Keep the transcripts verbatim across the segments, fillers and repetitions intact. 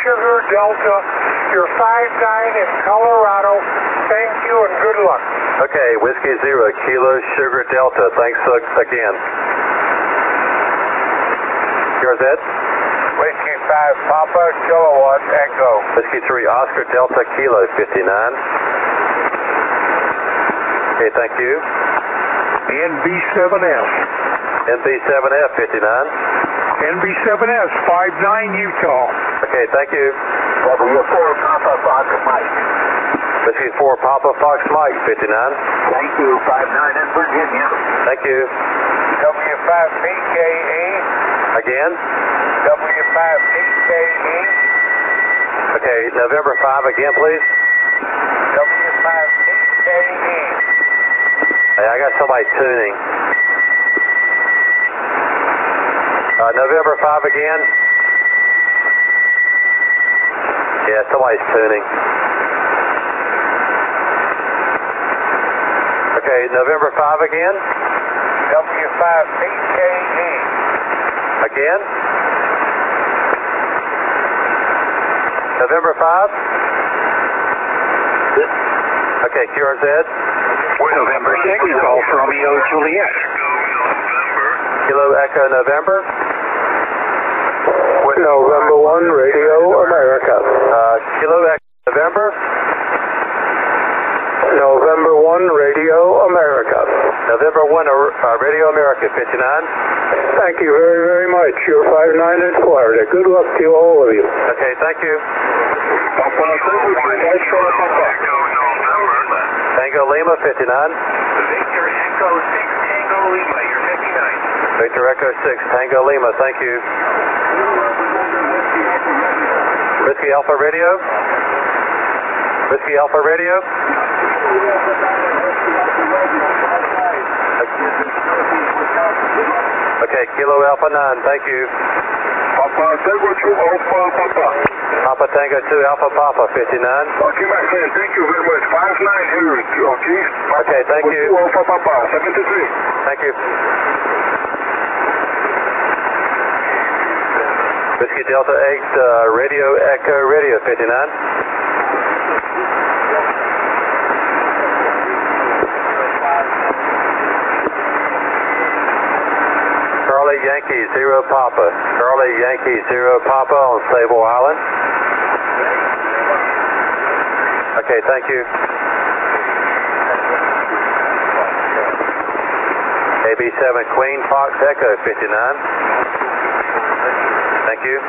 Sugar Delta, you're five nine in Colorado. Thank you and good luck. Okay, Whiskey Zero, Kilo Sugar Delta. Thanks uh, again. Yours, Ed? Whiskey five Papa, Kilowatt Echo. Whiskey three Oscar Delta Kilo fifty-nine. Okay, thank you. N B seven F. N B seven F fifty-nine. N B seven S five nine Utah. Okay, thank you. W four Papa Fox Mike. Whiskey four Papa Fox Mike fifty-nine. Thank you, five nine in Virginia. Thank you. W five P K E. Again? W five P K E. Okay, November five again, please. W five P K E. Hey, I got somebody tuning. Uh, November five again. Yeah, somebody's tuning. Okay, November five again. W five P K E. Again. November five. Okay, Q R Z. November six, Golf Romeo Juliet. Kilo Echo November. November one, Radio America. Uh, Kilo Echo November. November one, Radio America. November one, uh, Radio America fifty-nine. Thank you very, very much. You're five nine in Florida. Good luck to all of you. Okay, thank you. Tango Lima fifty-nine. Victor Echo six, Tango Lima, you're fifty-nine. Victor Echo six, Tango Lima, thank you. Whiskey Alpha Radio. Whiskey Alpha Radio. Okay, Kilo Alpha nine, thank you. Papa Tango two Alpha Papa. Papa Tango two Alpha Papa fifty-nine. Okay, my friend, thank you very much. five nine here, okay? Okay, thank you. two Alpha Papa, seventy-three. Thank you. Whiskey Delta eight, uh, Radio Echo Radio fifty-nine. Charlie Yankee Zero Papa. Charlie Yankee Zero Papa on Sable Island. Okay, thank you. A B seven Queen Fox Echo fifty-nine. Thank you.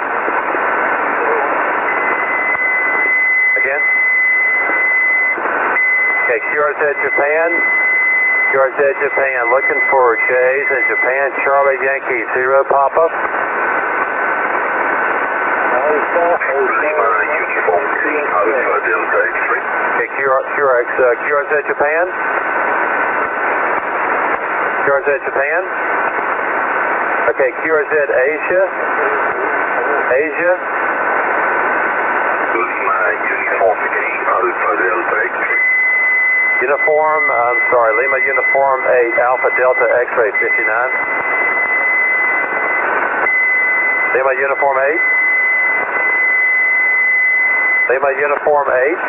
Again. Okay, Q R Z Japan. Q R Z Japan, looking for Jays in Japan. Charlie Yankee Zero Papa. Okay, Q R, Q R X, uh, Q R Z Japan. Q R Z Japan. Okay, Q R Z Asia. Asia. Uniform, I'm sorry, Lima Uniform eight, Alpha Delta X-Ray fifty-nine. Lima Uniform eight. Lima Uniform eight.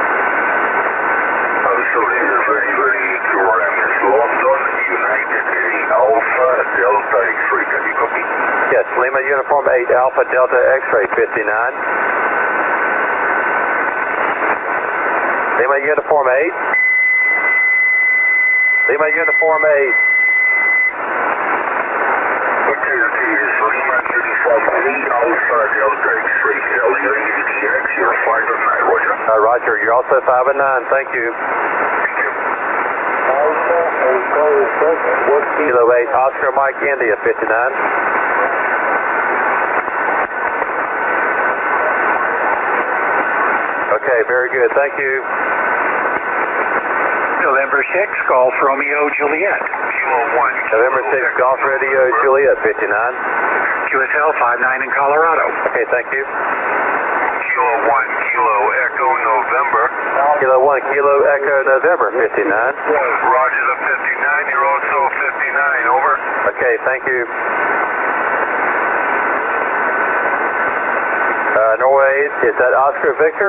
Yes, Lima Uniform eight, Alpha Delta X-Ray fifty-nine. Lima Uniform eight. Lima Uniform eight. Okay, okay, it's Lima Uniform eight, Alpha Delta X-Ray, L U U D X, you're five and nine, Roger. Uh, Roger, you're also five and nine, thank you. Kilo eight, Oscar Mike India fifty-nine. Okay, very good, thank you. November six, Golf Romeo Juliet. Kilo one. November sixth, Golf Radio Juliet fifty-nine. Q S L five nine in Colorado. Okay, thank you. Kilo one, Kilo Echo November. Kilo one, Kilo Echo November fifty-nine. Roger the fifty-nine, you're also fifty-nine, over. Okay, thank you. Uh, Norway eight, is that Oscar Victor?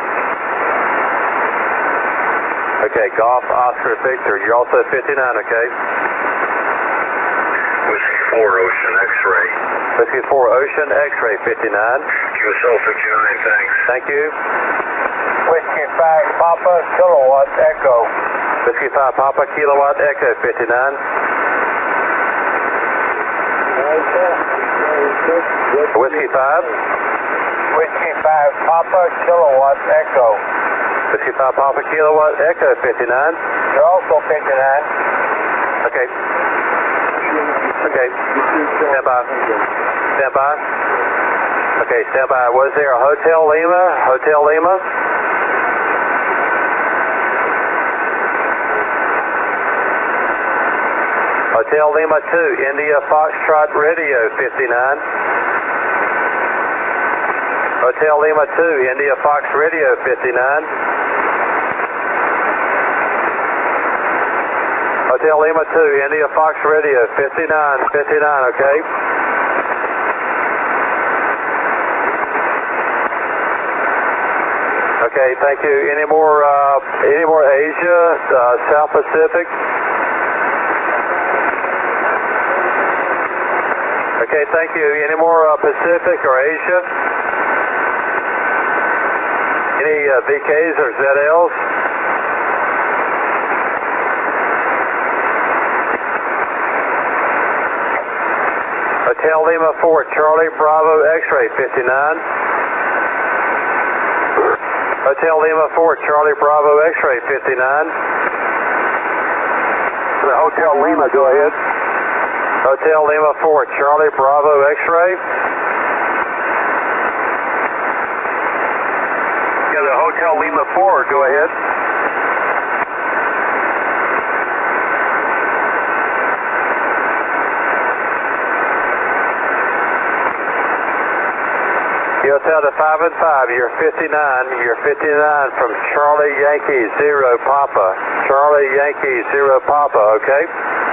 Okay, Golf Oscar Victor, you're also fifty-nine, okay? Whiskey four, Ocean X-Ray. Whiskey four, Ocean X-Ray, fifty-nine. Q S L fifty-nine, thanks. Thank you. Whiskey five, Papa, Kilowatt, Echo. Whiskey five, Papa, Kilowatt, Echo, fifty-nine. Whiskey five. Whiskey five, Papa, Kilowatt, Echo. Whiskey five, Papa, Kilowatt, Echo, fifty-nine. You're also fifty-nine. Okay. Okay. Stand by. Stand by. Okay, stand by. Was there a Hotel Lima? Hotel Lima? Hotel Lima two, India Foxtrot Radio, fifty-nine. Hotel Lima two, India Fox Radio, fifty-nine. Hotel Lima two, India Fox Radio, fifty-nine, fifty-nine, okay? Okay, thank you. Any more, uh, any more Asia, uh, South Pacific? Okay, thank you. Any more uh, Pacific or Asia? Any uh, V Ks or Z Ls? Hotel Lima four, Charlie Bravo X-Ray, fifty-nine. Hotel Lima four, Charlie Bravo X-Ray, fifty-nine. The Hotel Lima, go ahead. Hotel Lima four, Charlie Bravo X-Ray. Yeah, the Hotel Lima four, go ahead. You'll tell the five and five, you're fifty-nine, you're fifty-nine from Charlie Yankee, zero Papa. Charlie Yankee, zero Papa, okay?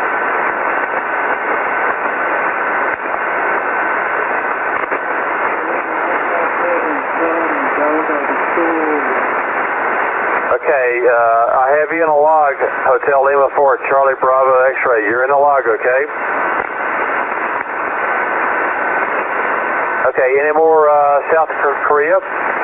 Okay, uh, I have you in a log, Hotel Lima four, Charlie Bravo X-Ray. You're in a log, okay? Okay, any more uh, South Korea?